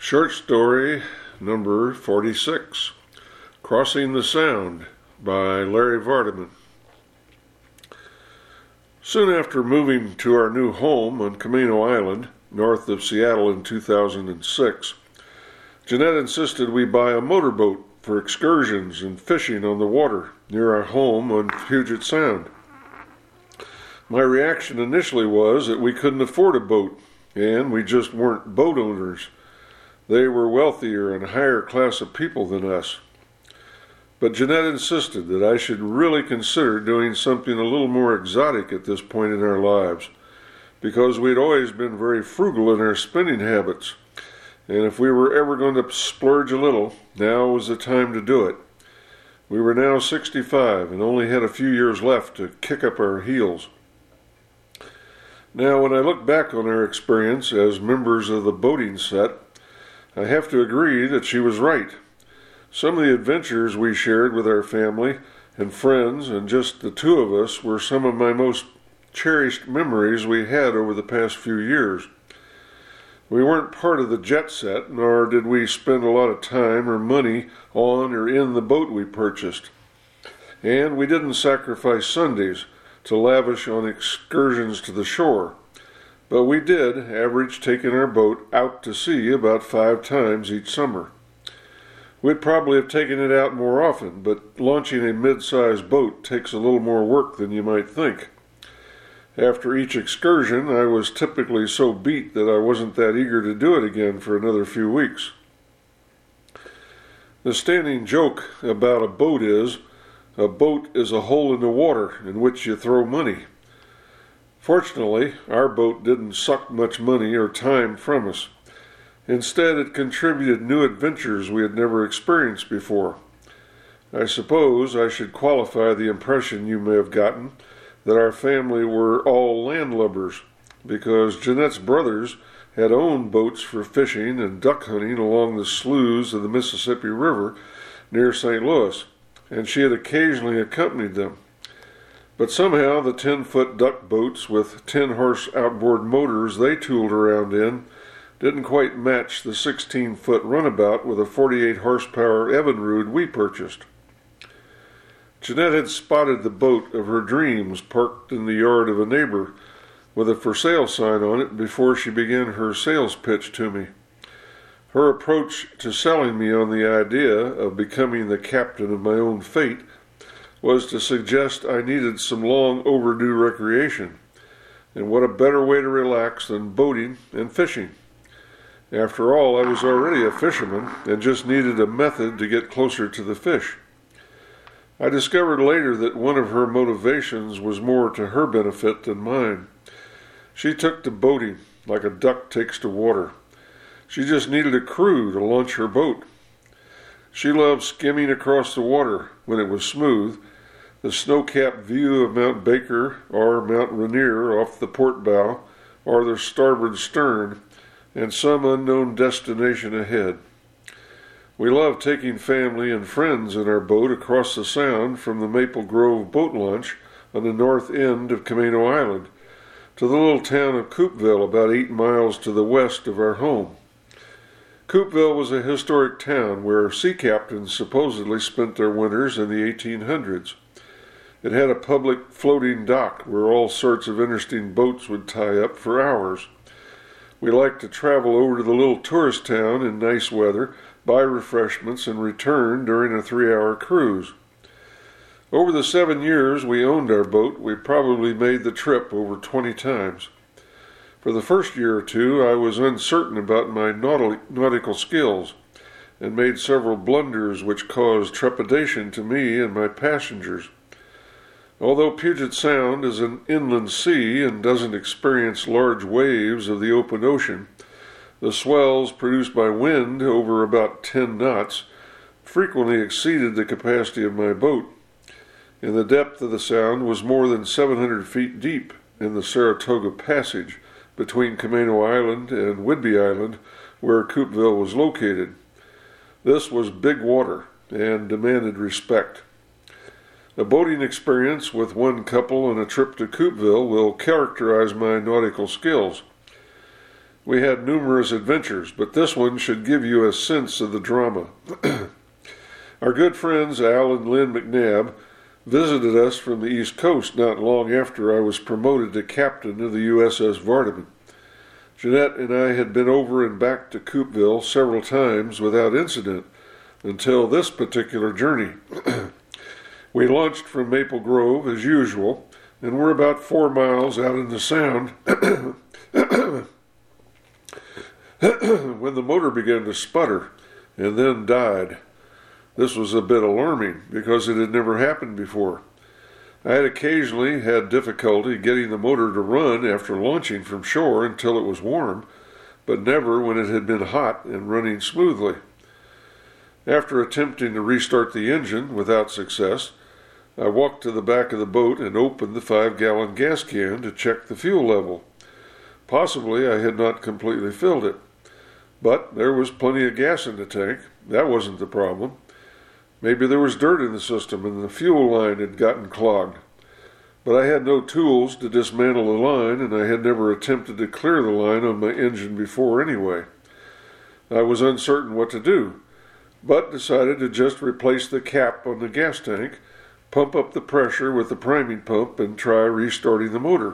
Short story number 46, Crossing the Sound by Larry Vardaman. Soon after moving to our new home on Camano Island, north of Seattle in 2006, Jeanette insisted we buy a motorboat for excursions and fishing on the water near our home on Puget Sound. My reaction initially was that we couldn't afford a boat, and we just weren't boat owners. They were wealthier and higher class of people than us. But Jeanette insisted that I should really consider doing something a little more exotic at this point in our lives, because we'd always been very frugal in our spending habits, and if we were ever going to splurge a little, now was the time to do it. We were now 65 and only had a few years left to kick up our heels. Now, when I look back on our experience as members of the boating set, I have to agree that she was right. Some of the adventures we shared with our family and friends and just the two of us were some of my most cherished memories we had over the past few years. We weren't part of the jet set, nor did we spend a lot of time or money on or in the boat we purchased. And we didn't sacrifice Sundays to lavish on excursions to the shore. But we did average taking our boat out to sea about 5 times each summer. We'd probably have taken it out more often, but launching a mid-sized boat takes a little more work than you might think. After each excursion, I was typically so beat that I wasn't that eager to do it again for another few weeks. The standing joke about a boat is a hole in the water in which you throw money. Fortunately, our boat didn't suck much money or time from us. Instead, it contributed new adventures we had never experienced before. I suppose I should qualify the impression you may have gotten that our family were all landlubbers, because Jeanette's brothers had owned boats for fishing and duck hunting along the sloughs of the Mississippi River near St. Louis, and she had occasionally accompanied them. But somehow the 10-foot duck boats with 10-horse outboard motors they tooled around in didn't quite match the 16-foot runabout with a 48-horsepower Evinrude we purchased. Jeanette had spotted the boat of her dreams parked in the yard of a neighbor with a for sale sign on it before she began her sales pitch to me. Her approach to selling me on the idea of becoming the captain of my own fate was to suggest I needed some long overdue recreation, and what a better way to relax than boating and fishing. After all, I was already a fisherman and just needed a method to get closer to the fish. I discovered later that one of her motivations was more to her benefit than mine. She took to boating like a duck takes to water. She just needed a crew to launch her boat. She loved skimming across the water when it was smooth, the snow-capped view of Mount Baker or Mount Rainier off the port bow or the starboard stern, and some unknown destination ahead. We loved taking family and friends in our boat across the Sound from the Maple Grove boat launch on the north end of Camano Island to the little town of Coupeville about 8 miles to the west of our home. Coupeville was a historic town where sea captains supposedly spent their winters in the 1800s. It had a public floating dock where all sorts of interesting boats would tie up for hours. We liked to travel over to the little tourist town in nice weather, buy refreshments, and return during a 3-hour cruise. Over the 7 years we owned our boat, we probably made the trip over 20 times. For the first year or two, I was uncertain about my nautical skills, and made several blunders which caused trepidation to me and my passengers. Although Puget Sound is an inland sea and doesn't experience large waves of the open ocean, the swells produced by wind over about 10 knots frequently exceeded the capacity of my boat, and the depth of the Sound was more than 700 feet deep in the Saratoga Passage between Camano Island and Whidbey Island, where Coupeville was located. This was big water and demanded respect. A boating experience with one couple and a trip to Coupeville will characterize my nautical skills. We had numerous adventures, but this one should give you a sense of the drama. Our good friends Al and Lynn McNabb visited us from the East Coast not long after I was promoted to captain of the USS Vardaman. Jeanette and I had been over and back to Coupeville several times without incident until this particular journey. We launched from Maple Grove as usual, and we're about 4 miles out in the Sound when the motor began to sputter and then died. This was a bit alarming because it had never happened before. I had occasionally had difficulty getting the motor to run after launching from shore until it was warm, but never when it had been hot and running smoothly. After attempting to restart the engine without success, I walked to the back of the boat and opened the 5-gallon gas can to check the fuel level. Possibly I had not completely filled it, but there was plenty of gas in the tank. That wasn't the problem. Maybe there was dirt in the system and the fuel line had gotten clogged. But I had no tools to dismantle the line, and I had never attempted to clear the line on my engine before anyway. I was uncertain what to do, but decided to just replace the cap on the gas tank, pump up the pressure with the priming pump, and try restarting the motor.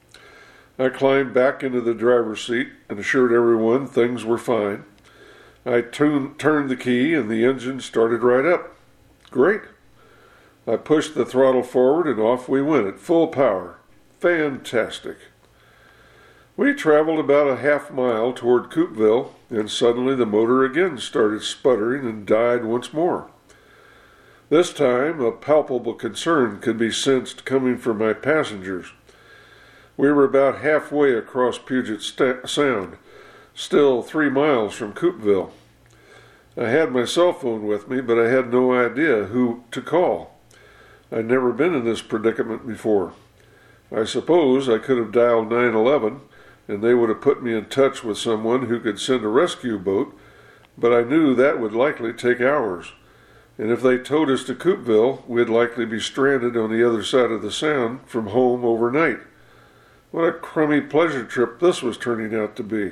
I climbed back into the driver's seat and assured everyone things were fine. I turned the key and the engine started right up. Great. I pushed the throttle forward and off we went at full power. Fantastic. We traveled about a half-mile toward Coupeville, and suddenly the motor again started sputtering and died once more. This time a palpable concern could be sensed coming from my passengers. We were about halfway across Puget Sound, still 3 miles from Coupeville. I had my cell phone with me, but I had no idea who to call. I'd never been in this predicament before. I suppose I could have dialed 911, and they would have put me in touch with someone who could send a rescue boat, but I knew that would likely take hours. And if they towed us to Coupeville, we'd likely be stranded on the other side of the Sound from home overnight. What a crummy pleasure trip this was turning out to be.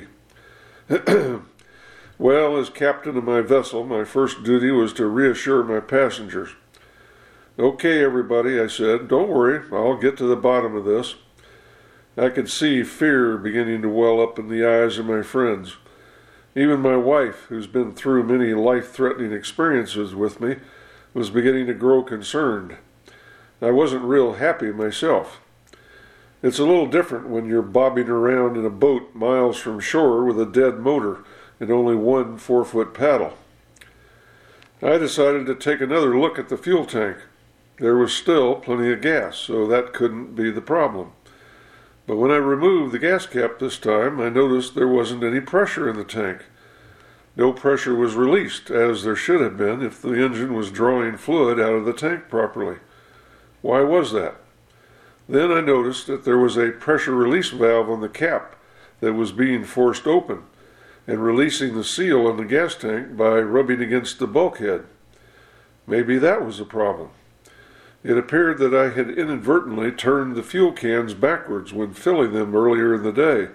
Well, as captain of my vessel, my first duty was to reassure my passengers. "Okay, everybody," I said, "don't worry, I'll get to the bottom of this." I could see fear beginning to well up in the eyes of my friends. Even my wife, who's been through many life-threatening experiences with me, was beginning to grow concerned. I wasn't real happy myself. It's a little different when you're bobbing around in a boat miles from shore with a dead motor and only one 4-foot paddle. I decided to take another look at the fuel tank. There was still plenty of gas, so that couldn't be the problem. But when I removed the gas cap this time, I noticed there wasn't any pressure in the tank. No pressure was released, as there should have been if the engine was drawing fluid out of the tank properly. Why was that? Then I noticed that there was a pressure release valve on the cap that was being forced open and releasing the seal on the gas tank by rubbing against the bulkhead. Maybe that was the problem. It appeared that I had inadvertently turned the fuel cans backwards when filling them earlier in the day.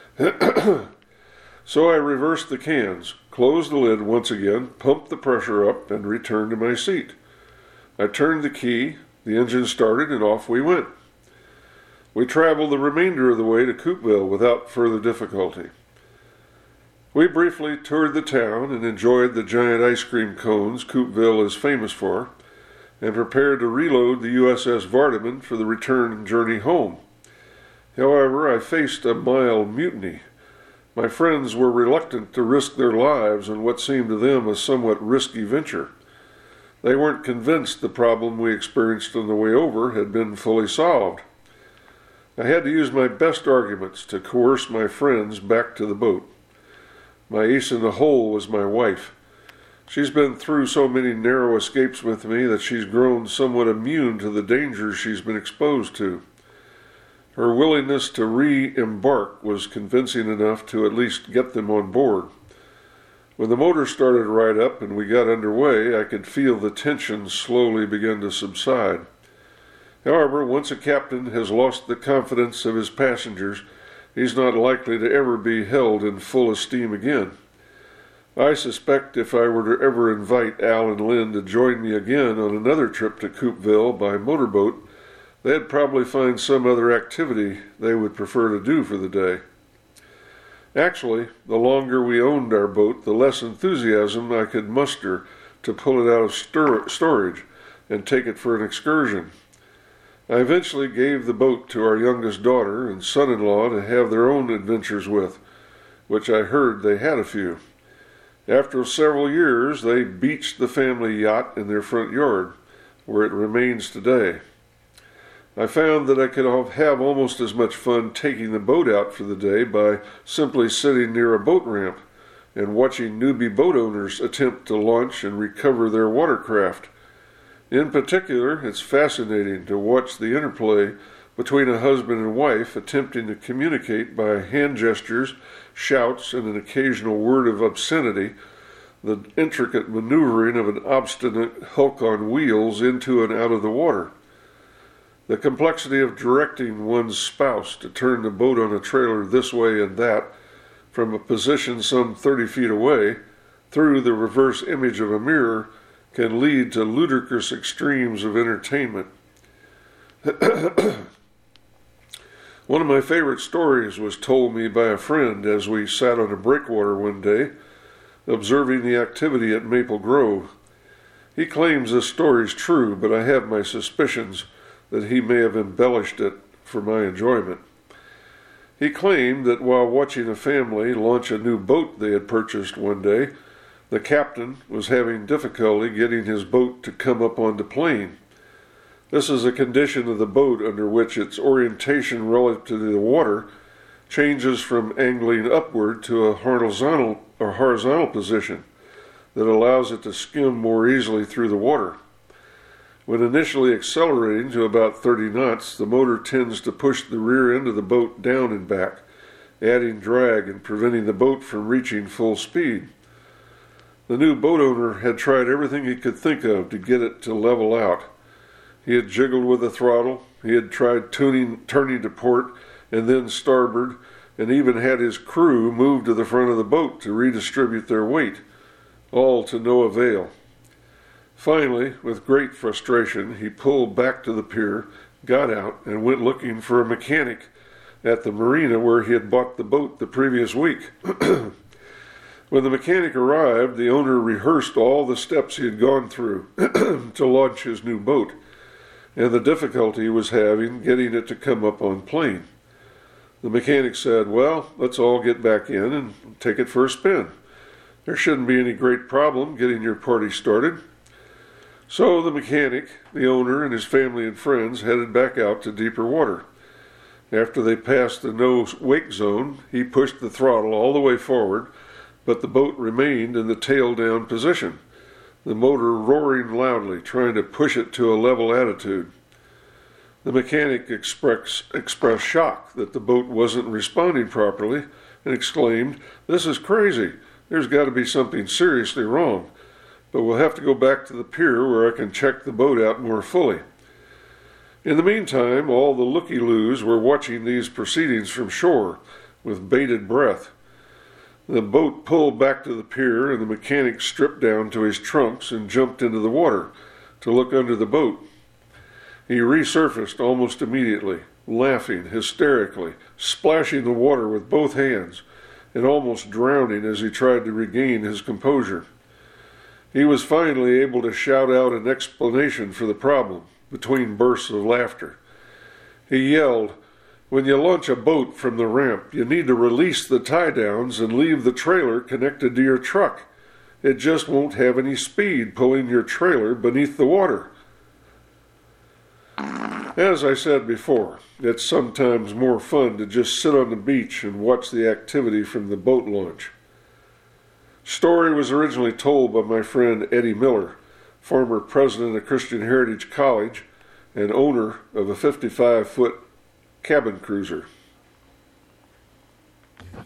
So I reversed the cans, closed the lid once again, pumped the pressure up, and returned to my seat. I turned the key, the engine started, and off we went. We traveled the remainder of the way to Coupeville without further difficulty. We briefly toured the town and enjoyed the giant ice cream cones Coupeville is famous for, and prepared to reload the USS Vardaman for the return journey home. However, I faced a mild mutiny. My friends were reluctant to risk their lives on what seemed to them a somewhat risky venture. They weren't convinced the problem we experienced on the way over had been fully solved. I had to use my best arguments to coerce my friends back to the boat. My ace in the hole was my wife. She's been through so many narrow escapes with me that she's grown somewhat immune to the dangers she's been exposed to. Her willingness to re-embark was convincing enough to at least get them on board. When the motor started right up and we got underway, I could feel the tension slowly begin to subside. However, once a captain has lost the confidence of his passengers, he's not likely to ever be held in full esteem again. I suspect if I were to ever invite Al and Lynn to join me again on another trip to Coupeville by motorboat, they'd probably find some other activity they would prefer to do for the day. Actually, the longer we owned our boat, the less enthusiasm I could muster to pull it out of storage and take it for an excursion. I eventually gave the boat to our youngest daughter and son-in-law to have their own adventures with, which I heard they had a few. After several years, they beached the family yacht in their front yard, where it remains today. I found that I could have almost as much fun taking the boat out for the day by simply sitting near a boat ramp and watching newbie boat owners attempt to launch and recover their watercraft. In particular, it's fascinating to watch the interplay between a husband and wife attempting to communicate by hand gestures, shouts, and an occasional word of obscenity, the intricate maneuvering of an obstinate hulk on wheels into and out of the water. The complexity of directing one's spouse to turn the boat on a trailer this way and that, from a position some 30 feet away, through the reverse image of a mirror, can lead to ludicrous extremes of entertainment. One of my favorite stories was told me by a friend as we sat on a breakwater one day, observing the activity at Maple Grove. He claims this story is true, but I have my suspicions that he may have embellished it for my enjoyment. He claimed that while watching a family launch a new boat they had purchased one day, the captain was having difficulty getting his boat to come up on the plane. This is a condition of the boat under which its orientation relative to the water changes from angling upward to a horizontal position that allows it to skim more easily through the water. When initially accelerating to about 30 knots, the motor tends to push the rear end of the boat down and back, adding drag and preventing the boat from reaching full speed. The new boat owner had tried everything he could think of to get it to level out. He had jiggled with the throttle, he had tried turning to port and then starboard, and even had his crew move to the front of the boat to redistribute their weight, all to no avail. Finally, with great frustration, he pulled back to the pier, got out, and went looking for a mechanic at the marina where he had bought the boat the previous week. When the mechanic arrived, the owner rehearsed all the steps he had gone through to launch his new boat, and the difficulty he was having getting it to come up on plane. The mechanic said, "Well, let's all get back in and take it for a spin. There shouldn't be any great problem getting your party started." So the mechanic, the owner, and his family and friends headed back out to deeper water. After they passed the no-wake zone, he pushed the throttle all the way forward, but the boat remained in the tail-down position, the motor roaring loudly, trying to push it to a level attitude. The mechanic expressed shock that the boat wasn't responding properly and exclaimed, "This is crazy. There's got to be something seriously wrong. But we'll have to go back to the pier where I can check the boat out more fully." In the meantime, all the looky-loos were watching these proceedings from shore with bated breath. The boat pulled back to the pier, and the mechanic stripped down to his trunks and jumped into the water to look under the boat. He resurfaced almost immediately, laughing hysterically, splashing the water with both hands, and almost drowning as he tried to regain his composure. He was finally able to shout out an explanation for the problem, between bursts of laughter. He yelled, "When you launch a boat from the ramp, you need to release the tie-downs and leave the trailer connected to your truck. It just won't have any speed pulling your trailer beneath the water." As I said before, it's sometimes more fun to just sit on the beach and watch the activity from the boat launch. Story was originally told by my friend Eddie Miller, former president of Christian Heritage College and owner of a 55-foot cabin cruiser.